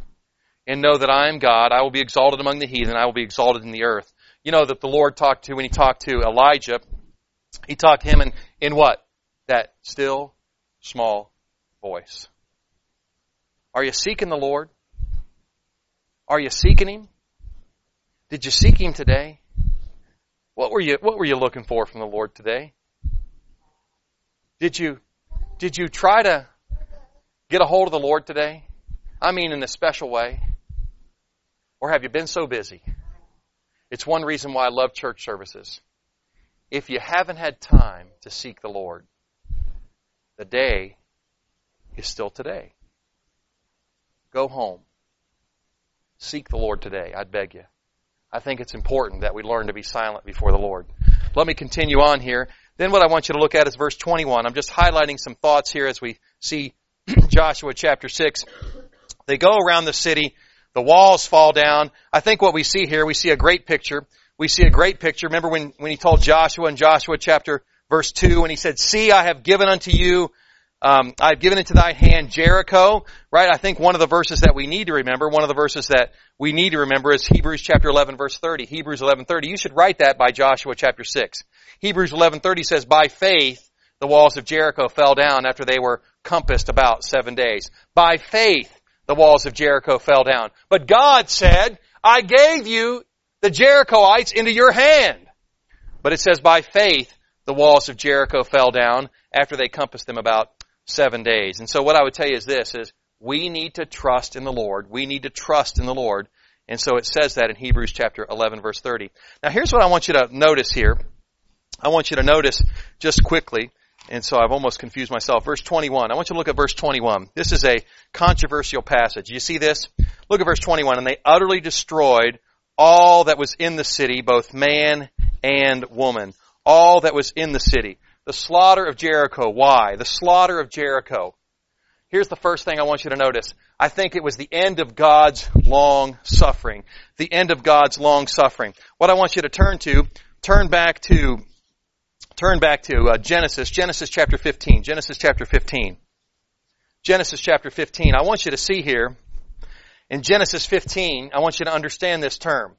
Speaker 1: and know that I am God. I will be exalted among the heathen. I will be exalted in the earth. You know that the Lord talked to, when He talked to Elijah, He talked to him in, in what? That still, small voice. Are you seeking the Lord? Are you seeking Him? Did you seek Him today? What were you, what were you looking for from the Lord today? Did you, did you try to get a hold of the Lord today? I mean in a special way. Or have you been so busy? It's one reason why I love church services. If you haven't had time to seek the Lord, the day is still today. Go home. Seek the Lord today. I'd beg you. I think it's important that we learn to be silent before the Lord. Let me continue on here. Then what I want you to look at is verse twenty-one. I'm just highlighting some thoughts here as we see Joshua chapter six. They go around the city. The walls fall down. I think what we see here, we see a great picture. We see a great picture. Remember when, when He told Joshua in Joshua chapter verse two, when He said, see, I have given unto you Um, I've given into thy hand Jericho, right? I think one of the verses that we need to remember, one of the verses that we need to remember is Hebrews chapter eleven verse thirty. Hebrews eleven thirty. You should write that by Joshua chapter six. Hebrews eleven thirty says, by faith the walls of Jericho fell down after they were compassed about seven days. By faith, the walls of Jericho fell down. But God said, I gave you the Jerichoites into your hand. But it says by faith, the walls of Jericho fell down after they compassed them about seven days. And so what I would tell you is this, is we need to trust in the Lord. We need to trust in the Lord. And so it says that in Hebrews chapter eleven, verse thirty. Now here's what I want you to notice here. I want you to notice just quickly, and so I've almost confused myself. Verse twenty-one. I want you to look at verse twenty-one. This is a controversial passage. You see this? Look at verse twenty-one. And they utterly destroyed all that was in the city, both man and woman. All that was in the city. The slaughter of Jericho. Why? The slaughter of Jericho. Here's the first thing I want you to notice. I think it was the end of God's long suffering. The end of God's long suffering. What I want you to turn to, turn back to, turn back to uh, Genesis, Genesis chapter fifteen. Genesis chapter fifteen. Genesis chapter fifteen. I want you to see here, in Genesis fifteen, I want you to understand this term.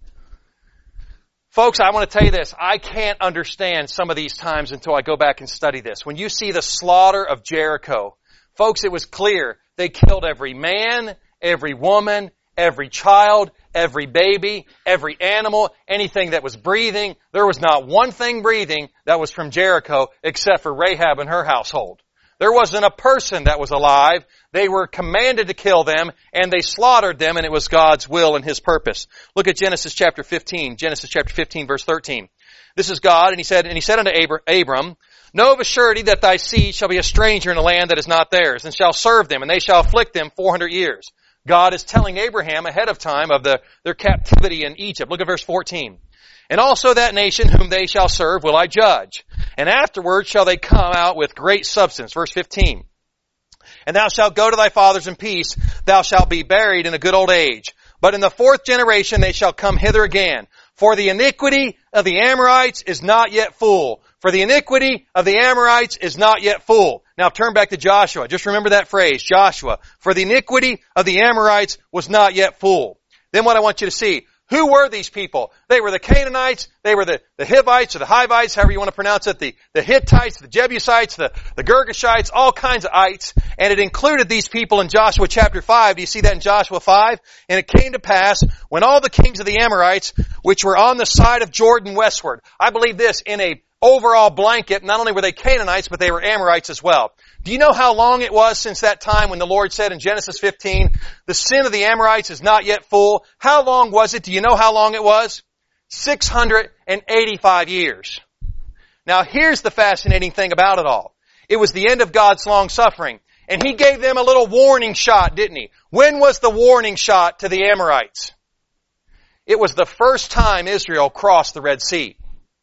Speaker 1: Folks, I want to tell you this. I can't understand some of these times until I go back and study this. When you see the slaughter of Jericho, folks, it was clear. They killed every man, every woman, every child, every baby, every animal, anything that was breathing. There was not one thing breathing that was from Jericho except for Rahab and her household. There wasn't a person that was alive. They were commanded to kill them, and they slaughtered them, and it was God's will and His purpose. Look at Genesis chapter fifteen. Genesis chapter fifteen, verse thirteen. This is God, and He said, and He said unto Abram, know of a surety that thy seed shall be a stranger in a land that is not theirs, and shall serve them, and they shall afflict them four hundred years. God is telling Abraham ahead of time of the, their captivity in Egypt. Look at verse fourteen. And also that nation whom they shall serve will I judge. And afterward shall they come out with great substance. Verse fifteen. And thou shalt go to thy fathers in peace. Thou shalt be buried in a good old age. But in the fourth generation they shall come hither again. For the iniquity of the Amorites is not yet full. For the iniquity of the Amorites is not yet full. Now turn back to Joshua. Just remember that phrase, Joshua. For the iniquity of the Amorites was not yet full. Then what I want you to see, who were these people? They were the Canaanites, they were the, the Hivites or the Hivites, however you want to pronounce it, the, the Hittites, the Jebusites, the, the Girgashites, all kinds of ites. And it included these people in Joshua chapter five. Do you see that in Joshua five? And it came to pass when all the kings of the Amorites, which were on the side of Jordan westward, I believe this, in a overall blanket, not only were they Canaanites, but they were Amorites as well. Do you know how long it was since that time when the Lord said in Genesis fifteen, the sin of the Amorites is not yet full? How long was it? Do you know how long it was? six hundred eighty-five years. Now here's the fascinating thing about it all. It was the end of God's long suffering. And He gave them a little warning shot, didn't He? When was the warning shot to the Amorites? It was the first time Israel crossed the Red Sea.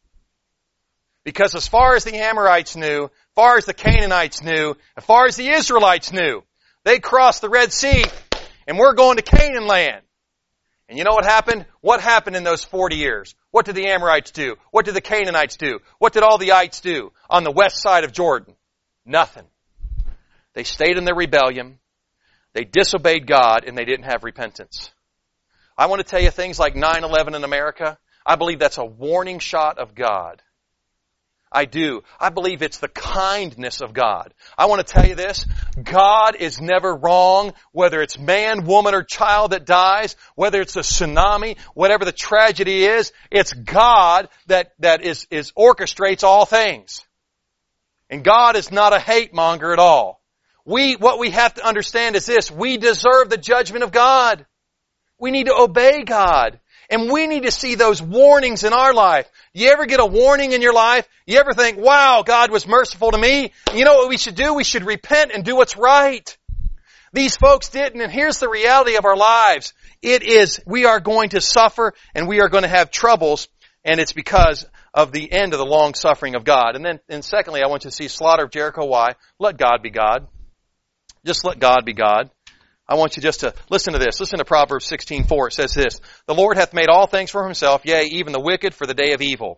Speaker 1: Because as far as the Amorites knew, as far as the Canaanites knew, as far as the Israelites knew, they crossed the Red Sea and we're going to Canaan land. And you know what happened? What happened in those forty years? What did the Amorites do? What did the Canaanites do? What did all the ites do on the west side of Jordan? Nothing. They stayed in their rebellion. They disobeyed God and they didn't have repentance. I want to tell you things like nine eleven in America. I believe that's a warning shot of God. I do. I believe it's the kindness of God. I want to tell you this. God is never wrong, whether it's man, woman, or child that dies, whether it's a tsunami, whatever the tragedy is, it's God that, that is, is orchestrates all things. And God is not a hate monger at all. We, what we have to understand is this. We deserve the judgment of God. We need to obey God. And we need to see those warnings in our life. You ever get a warning in your life? You ever think, wow, God was merciful to me? You know what we should do? We should repent and do what's right. These folks didn't, and here's the reality of our lives. It is, we are going to suffer and we are going to have troubles, and it's because of the end of the long suffering of God. And then, and secondly, I want you to see slaughter of Jericho. Why? Let God be God. Just let God be God. I want you just to listen to this. Listen to Proverbs sixteen four. It says this, the Lord hath made all things for Himself, yea, even the wicked for the day of evil.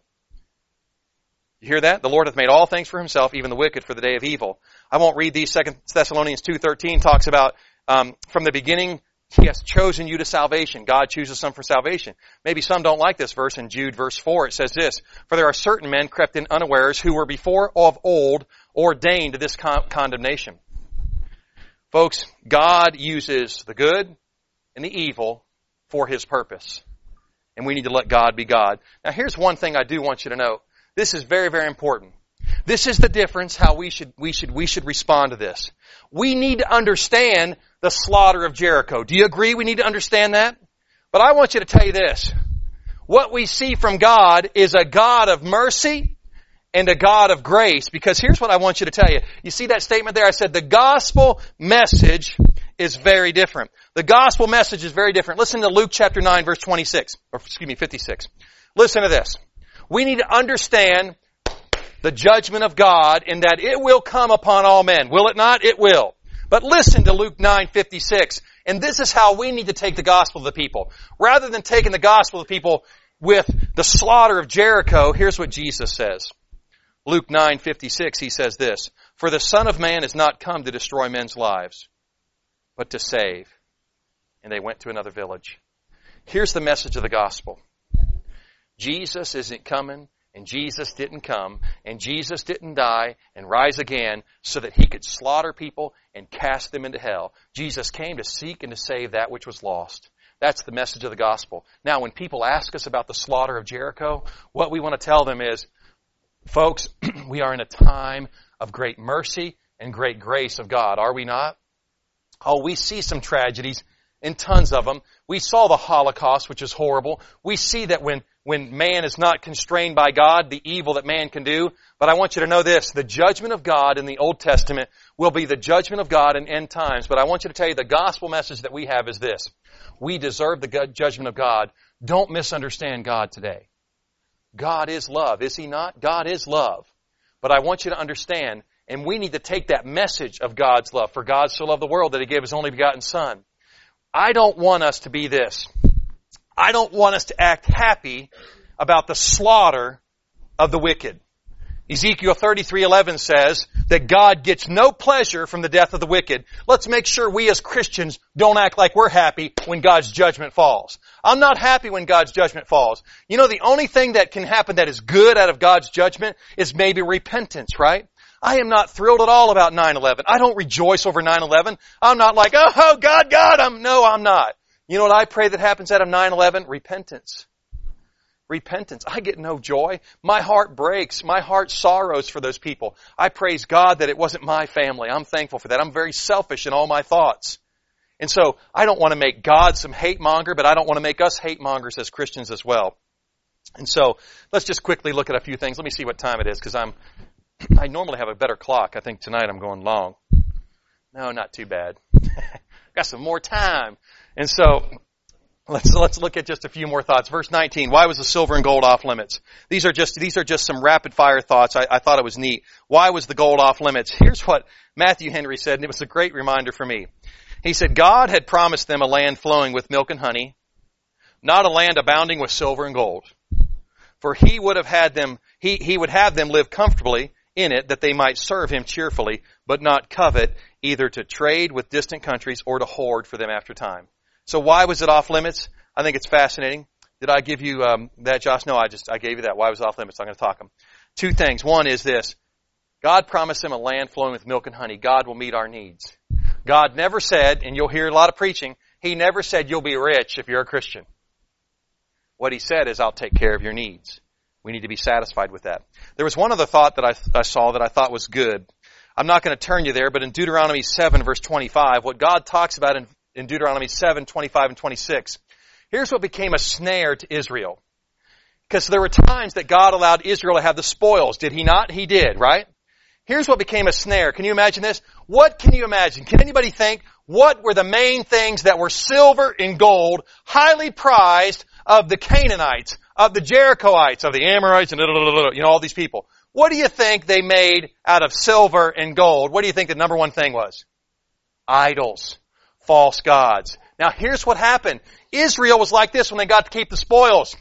Speaker 1: You hear that? The Lord hath made all things for Himself, even the wicked for the day of evil. I won't read these. Second Thessalonians two thirteen talks about um, from the beginning He has chosen you to salvation. God chooses some for salvation. Maybe some don't like this verse. In Jude verse four it says this, for there are certain men crept in unawares who were before of old ordained to this con- condemnation. Folks, God uses the good and the evil for His purpose. And we need to let God be God. Now here's one thing I do want you to know. This is very, very important. This is the difference how we should, we should, we should respond to this. We need to understand the slaughter of Jericho. Do you agree we need to understand that? But I want you to tell you this. What we see from God is a God of mercy and a God of grace. Because here's what I want you to tell you. You see that statement there? I said the gospel message is very different. The gospel message is very different. Listen to Luke chapter nine verse twenty-six, or excuse me, fifty-six. Listen to this. We need to understand the judgment of God in that it will come upon all men. Will it not? It will. But listen to Luke nine fifty-six. And this is how we need to take the gospel to the people. Rather than taking the gospel to the people with the slaughter of Jericho, here's what Jesus says. Luke nine fifty-six, He says this, "For the Son of Man is not come to destroy men's lives, but to save." And they went to another village. Here's the message of the gospel. Jesus isn't coming, and Jesus didn't come, and Jesus didn't die and rise again so that He could slaughter people and cast them into hell. Jesus came to seek and to save that which was lost. That's the message of the gospel. Now, when people ask us about the slaughter of Jericho, what we want to tell them is, folks, we are in a time of great mercy and great grace of God, are we not? Oh, we see some tragedies, and tons of them. We saw the Holocaust, which is horrible. We see that when, when man is not constrained by God, the evil that man can do. But I want you to know this, the judgment of God in the Old Testament will be the judgment of God in end times. But I want you to tell you the gospel message that we have is this. We deserve the judgment of God. Don't misunderstand God today. God is love, is He not? God is love. But I want you to understand, and we need to take that message of God's love. For God so loved the world that He gave His only begotten Son. I don't want us to be this. I don't want us to act happy about the slaughter of the wicked. Ezekiel thirty-three eleven says that God gets no pleasure from the death of the wicked. Let's make sure we as Christians don't act like we're happy when God's judgment falls. I'm not happy when God's judgment falls. You know, the only thing that can happen that is good out of God's judgment is maybe repentance, right? I am not thrilled at all about nine eleven. I don't rejoice over nine eleven. I'm not like, oh, God got him. No, I'm not. You know what I pray that happens out of nine eleven? Repentance. Repentance. I get no joy. My heart breaks. My heart sorrows for those people. I praise God that it wasn't my family. I'm thankful for that. I'm very selfish in all my thoughts. And so I don't want to make God some hate monger, but I don't want to make us hate mongers as Christians as well. And so let's just quickly look at a few things. Let me see what time it is because I'm, I normally have a better clock. I think tonight I'm going long. No, not too bad. Got some more time. And so Let's, let's look at just a few more thoughts. Verse nineteen, why was the silver and gold off limits? These are just, these are just some rapid fire thoughts. I, I thought it was neat. Why was the gold off limits? Here's what Matthew Henry said, and it was a great reminder for me. He said, God had promised them a land flowing with milk and honey, not a land abounding with silver and gold. For he would have had them, he, he would have them live comfortably in it that they might serve him cheerfully, but not covet either to trade with distant countries or to hoard for them after time. So why was it off limits? I think it's fascinating. Did I give you um, that, Josh? No, I just I gave you that. Why was it off limits? I'm going to talk them. Two things. One is this. God promised them a land flowing with milk and honey. God will meet our needs. God never said, and you'll hear a lot of preaching, He never said you'll be rich if you're a Christian. What He said is, I'll take care of your needs. We need to be satisfied with that. There was one other thought that I, I saw that I thought was good. I'm not going to turn you there, but in Deuteronomy seven, verse twenty-five, what God talks about in in Deuteronomy seven, twenty-five and twenty-six. Here's what became a snare to Israel. Because there were times that God allowed Israel to have the spoils. Did He not? He did, right? Here's what became a snare. Can you imagine this? What can you imagine? Can anybody think what were the main things that were silver and gold, highly prized of the Canaanites, of the Jerichoites, of the Amorites, and you know, all these people? What do you think they made out of silver and gold? What do you think the number one thing was? Idols. False gods. Now here's what happened. Israel was like this when they got to keep the spoils.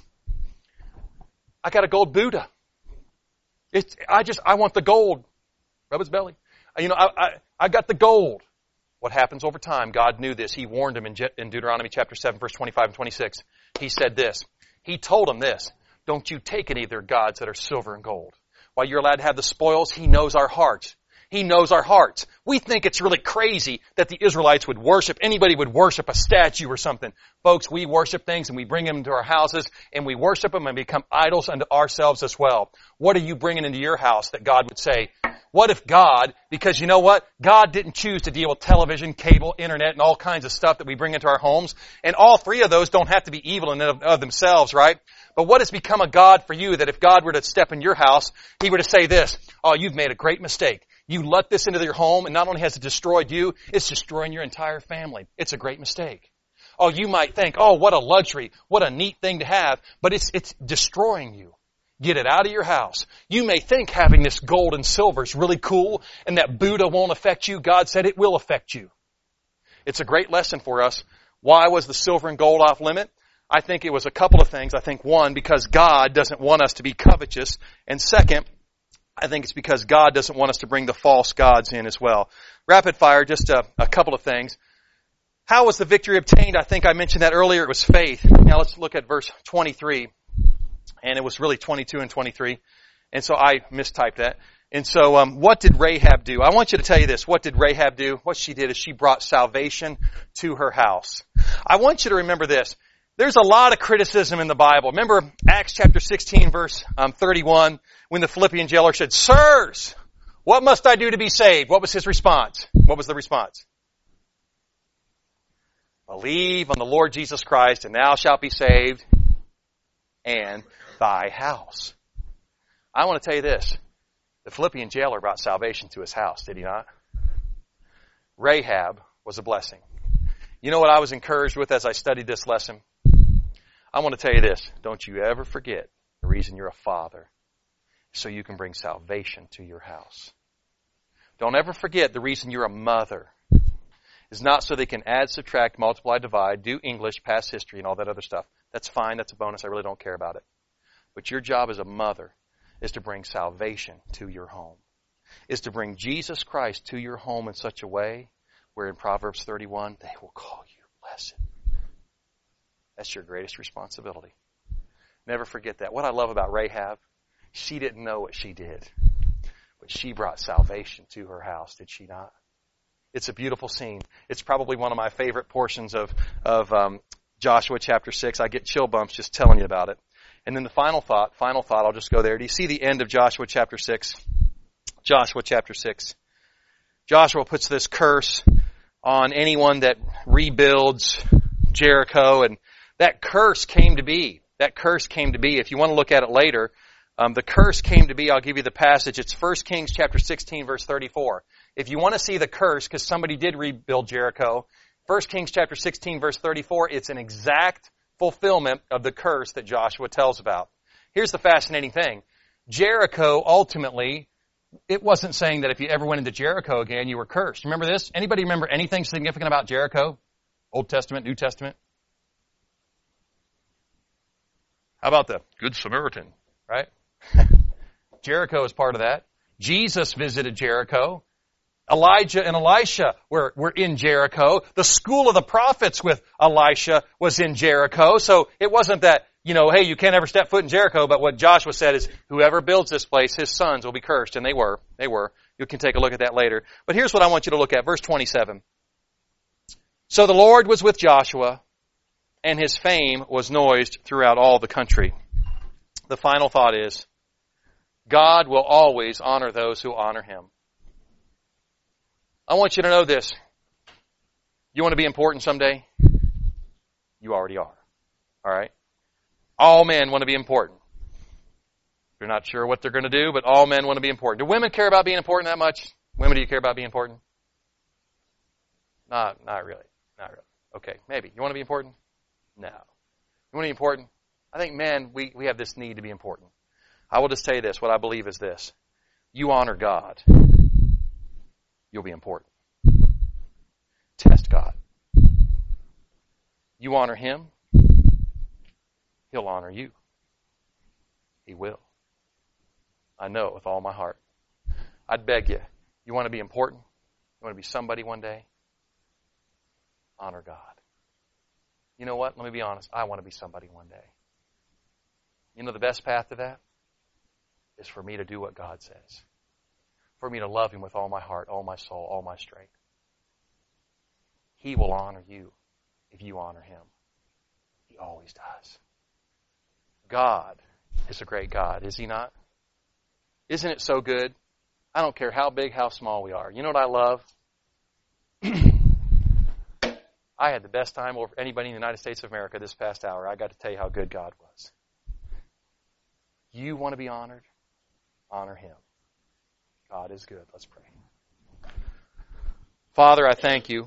Speaker 1: I got a gold Buddha. It's, I just, I want the gold. Rub his belly. You know, I, I, I got the gold. What happens over time? God knew this. He warned him in, Je- in Deuteronomy chapter seven, verse twenty-five and twenty-six. He said this. He told them this. Don't you take any of their gods that are silver and gold. While you're allowed to have the spoils, He knows our hearts. He knows our hearts. We think it's really crazy that the Israelites would worship, anybody would worship a statue or something. Folks, we worship things and we bring them into our houses and we worship them and become idols unto ourselves as well. What are you bringing into your house that God would say? What if God, because you know what? God didn't choose to deal with television, cable, internet, and all kinds of stuff that we bring into our homes. And all three of those don't have to be evil in and of, of themselves, right? But what has become a God for you that if God were to step in your house, He were to say this, oh, you've made a great mistake. You let this into your home, and not only has it destroyed you, it's destroying your entire family. It's a great mistake. Oh, you might think, oh, what a luxury, what a neat thing to have, but it's it's destroying you. Get it out of your house. You may think having this gold and silver is really cool and that Buddha won't affect you. God said it will affect you. It's a great lesson for us. Why was the silver and gold off limit? I think it was a couple of things. I think one, because God doesn't want us to be covetous. And second, I think it's because God doesn't want us to bring the false gods in as well. Rapid fire, just a, a couple of things. How was the victory obtained? I think I mentioned that earlier. It was faith. Now let's look at verse twenty-three. And it was really twenty-two and twenty-three. And so I mistyped that. And so um, what did Rahab do? I want you to tell you this. What did Rahab do? What she did is she brought salvation to her house. I want you to remember this. There's a lot of criticism in the Bible. Remember Acts chapter sixteen verse um, thirty-one when the Philippian jailer said, Sirs, what must I do to be saved? What was his response? What was the response? Believe on the Lord Jesus Christ and thou shalt be saved and thy house. I want to tell you this. The Philippian jailer brought salvation to his house, did he not? Rahab was a blessing. You know what I was encouraged with as I studied this lesson? I want to tell you this. Don't you ever forget the reason you're a father, so you can bring salvation to your house. Don't ever forget the reason you're a mother is not so they can add, subtract, multiply, divide, do English, past history, and all that other stuff. That's fine. That's a bonus. I really don't care about it. But your job as a mother is to bring salvation to your home, is to bring Jesus Christ to your home in such a way where in Proverbs thirty-one, they will call you blessed. That's your greatest responsibility. Never forget that. What I love about Rahab, she didn't know what she did, but she brought salvation to her house, did she not? It's a beautiful scene. It's probably one of my favorite portions of, of um, Joshua chapter six. I get chill bumps just telling you about it. And then the final thought, final thought, I'll just go there. Do you see the end of Joshua chapter six? Joshua chapter six. Joshua puts this curse on anyone that rebuilds Jericho, and that curse came to be. That curse came to be. If you want to look at it later, um, the curse came to be, I'll give you the passage. It's First Kings chapter sixteen, verse thirty-four. If you want to see the curse, because somebody did rebuild Jericho, First Kings chapter sixteen, verse thirty-four, it's an exact fulfillment of the curse that Joshua tells about. Here's the fascinating thing. Jericho, ultimately, it wasn't saying that if you ever went into Jericho again, you were cursed. Remember this? Anybody remember anything significant about Jericho? Old Testament, New Testament? How about the Good Samaritan, right? Jericho is part of that. Jesus visited Jericho. Elijah and Elisha were, were in Jericho. The school of the prophets with Elisha was in Jericho. So it wasn't that, you know, hey, you can't ever step foot in Jericho, but what Joshua said is, whoever builds this place, his sons will be cursed. And they were. They were. You can take a look at that later. But here's what I want you to look at. Verse twenty-seven. So the Lord was with Joshua, and his fame was noised throughout all the country. The final thought is, God will always honor those who honor Him. I want you to know this. You want to be important someday? You already are. All right? All men want to be important. You're not sure what they're going to do, but all men want to be important. Do women care about being important that much? Women, do you care about being important? Not, not really. Not really. Okay, maybe. You want to be important? No. You want to be important? I think men, we, we have this need to be important. I will just tell you this. What I believe is this. You honor God, you'll be important. Test God. You honor Him, He'll honor you. He will. I know it with all my heart. I'd beg you, you want to be important? You want to be somebody one day? Honor God. You know what? Let me be honest. I want to be somebody one day. You know the best path to that is for me to do what God says. for me to love Him with all my heart, all my soul, all my strength. He will honor you if you honor Him. He always does. God is a great God, is He not? Isn't it so good? I don't care how big, how small we are. You know what I love? I had the best time over anybody in the United States of America this past hour. I got to tell you how good God was. You want to be honored? Honor Him. God is good. Let's pray. Father, I thank You